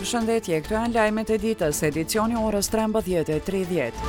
Përshëndetje, këto janë lajmet e ditës, edicioni orës 13:30.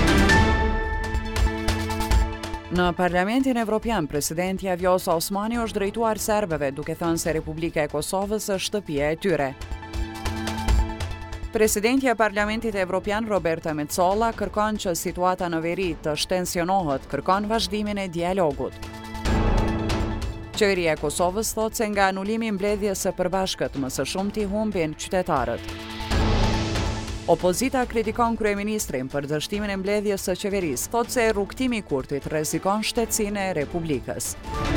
Në Parlamentin Evropian, presidenti Vjosa Osmani është drejtuar serbëve duke thënë se Republika e Kosovës është shtëpia e tyre. Presidenti e Parlamentit Evropian Roberta Metsola kërkon që situata në veri të shtensionohet, kërkon vazhdimin e dialogut. Qeveria e Kosovës thotë se nga anulimi i mbledhjes së përbashkët më së shumti humbin qytetarët. Opozita kritikon kryeministrin për dështimin e mbledhjes së qeverisë, thotë se rrugtimi i Kurtit rrezikon shtetësinë e Republikës.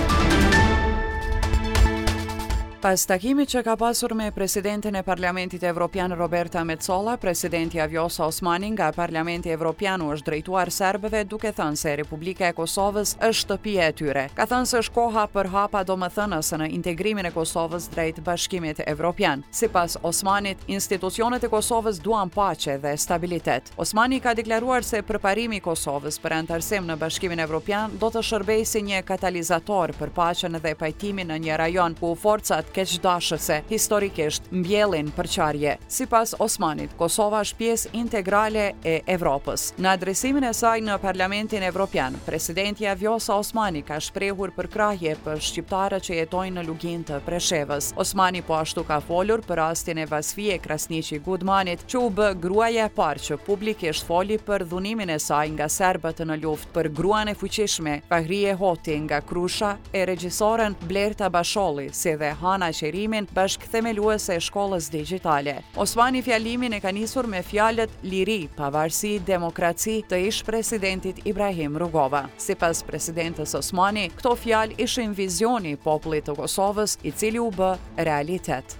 Pas takimit që ka pasur me presidentin e Parlamentit Evropian Roberta Metsola, presidenti Vjosa Osmani nga Parlamenti Evropian është drejtuar serbëve duke thënë se Republika e Kosovës është shtëpia e tyre. Ka thënë se është koha për hapa domethënëse në integrimin e Kosovës drejt Bashkimit Evropian. Sipas Osmanit, institucionet e Kosovës duan paqe dhe stabilitet. Osmani ka deklaruar se përparimi i Kosovës për antarësim në Bashkimin Evropian do të shërbejë si një katalizator për paqen dhe pajtimin në një rajon ku forcat keqdashëse historikisht mbjellin përçarje. Sipas Osmanit, Kosova është pjesë integrale e Evropës. Në adresimin e saj në Parlamentin Evropian, presidenti Vjosa Osmani ka shprehur përkrahje për shqiptarët që jetojnë në lugin të Preshevës. Osmani po ashtu ka folur për rastin e Vasfije Krasniqi Gudmanit, që u bë gruaja e parë që publikisht foli për dhunimin e saj nga serbët në luftë, për gruan e fuqishme Fahrie Hoti nga Krusha e regjisoren Blerta Basholli, si dhe Qerimin, bashkëthemeluese e shkollës digjitale. Osmani fjalimin e ka nisur me fjalët liri, pavarësi, demokraci të ish presidentit Ibrahim Rugova. Sipas presidentës Osmani, këto fjalë ishin vizioni i popullit të Kosovës, i cili u bë realitet.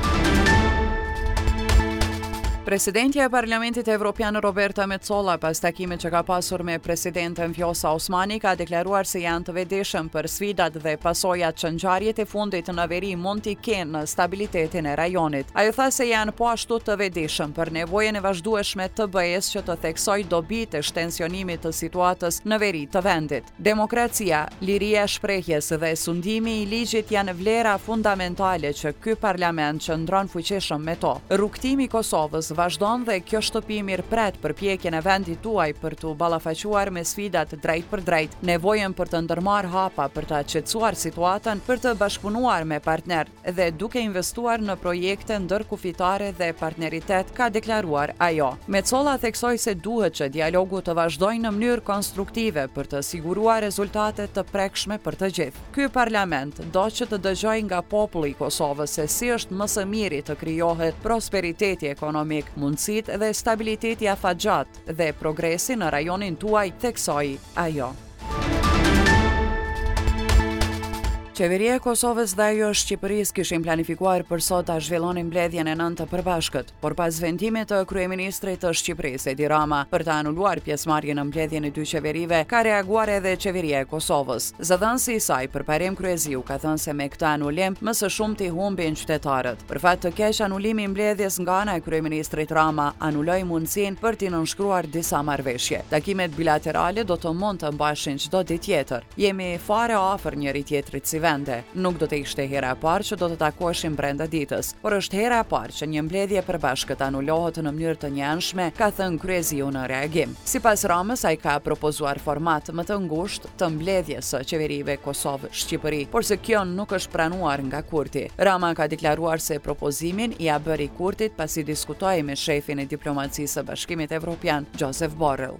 Presidenti e Parlamentit Evropian Roberta Metsola, pas takimit që ka pasur me presidenten Vjosa Osmani, ka deklaruar se janë të vetëdijshëm për sfidat dhe pasojat që ngjarjet e fundit në veri mund t'i kenë në stabilitetin e rajonit. Ajo tha se janë po ashtu të vetëdijshëm për nevojën e vazhdueshme të BE-s që të theksojë dobitë e shtensionimit të situatës në veri të vendit. Demokracia, liria e shprehjes dhe sundimi i ligjit janë vlera fundamentale që ky parlament qëndron fuqishëm me to. Rrugtimi i Kosovës vazhdon dhe kjo shtëpi mirëpret përpjekjen e vendit tuaj për të ballafaquar me sfidat drejt për drejt, nevojën për të ndërmarrë hapa për të qetësuar situatën, për të bashkëpunuar me partner dhe duke investuar në projekte ndërkufitare dhe partneritet, ka deklaruar ajo. Metsola theksoi se duhet që dialogu të vazhdojë në mënyrë konstruktive për të siguruar rezultate të prekshme për të gjithë. Ky parlament do që të dëgjojë nga populli i Kosovës se si është më së miri të krijohet prosperiteti ekonomik, mundësitë dhe stabiliteti afatgjat dhe progresi në rajonin tuaj, theksoi ajo. Qeveria e Kosovës dhe ajo Shqipërisë kishin planifikuar për sot ta zhvillonin mbledhjen e 9 të përbashkët, por pas vendimit të kryeministrit të Shqipërisë Edi Rama për të anuluar pjesëmarrjen në mbledhjen e dy qeverive, ka reaguar edhe qeveria e Kosovës. Zëdhënësi i saj Përparim Kryeziu ka thënë se me këtë anulim më së shumti humbin qytetarët. Për fat të keq, anulimi i mbledhjes nga ana e kryeministrit Rama anuloi mundësinë për t'i nënshkruar disa marrëveshje. Takimet bilaterale do të mund të mbashin çdo ditë tjetër. Jemi fare afër njëri tjetrit si vende. Nuk do të ishte hera e parë që do të takoheshim brenda ditës, por është hera e parë që një mbledhje përbashkët anulohet në mënyrë të njëanshme, ka thënë Kryeziu në reagim. Sipas Ramës, ai ka propozuar format më të ngushtë të mbledhjes së qeverive Kosovë-Shqipëri, por se kjo nuk është pranuar nga Kurti. Rama ka deklaruar se propozimin ia bëri Kurtit pasi diskutoi me shefin e diplomacisë së Bashkimit Evropian, Joseph Borrell.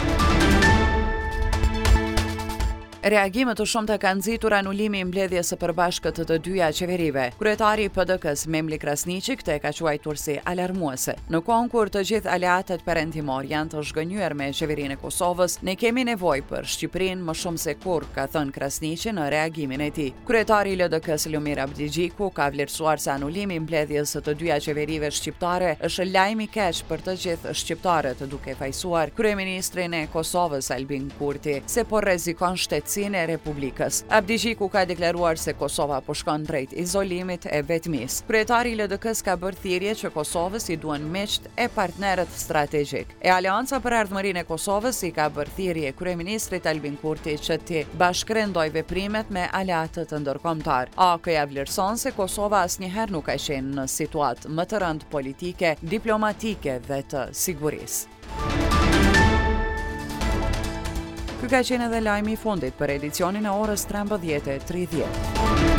Reagime të shumta kanë nxitur anulimi i mbledhjes së përbashkët të dyja qeverive. Kryetari i PDK-s Memli Krasniqi këtë e ka quajtur si alarmuese. Në kohën kur të gjithë aleatët perëndimor janë të zhgënjur me qeverinë e Kosovës, ne kemi nevojë për Shqipërinë më shumë se kurrë, ka thënë Krasniqi në reagimin e tij. Kryetari i LDK-s Lumir Abdigjiku ka vlerësuar se anulimi i mbledhjes së të dyja qeverive shqiptare është lajm i keq për të gjithë shqiptarët, duke fajsuar kryeministrin e Kosovës Albin Kurti se po rrezikon drejtësinë e Republikës. Abdixhiku ka deklaruar se Kosova po shkon drejt izolimit e vetmis. Kryetari i LDK-s ka bërë thirrje që Kosovës i duan miqt e partnerët strategjik. E Aleanca për Ardhmërinë e Kosovës i ka bërë thirrje kryeministrit Albin Kurti që të bashkërendoj veprimet me aleatët ndërkombëtar. AK-ja vlerëson se Kosova asnjëherë nuk ka qenë në situatë më të rëndë politike, diplomatike dhe të sigurisë. Ky ka qenë edhe lajmi i fundit për edicionin e orës 13:30.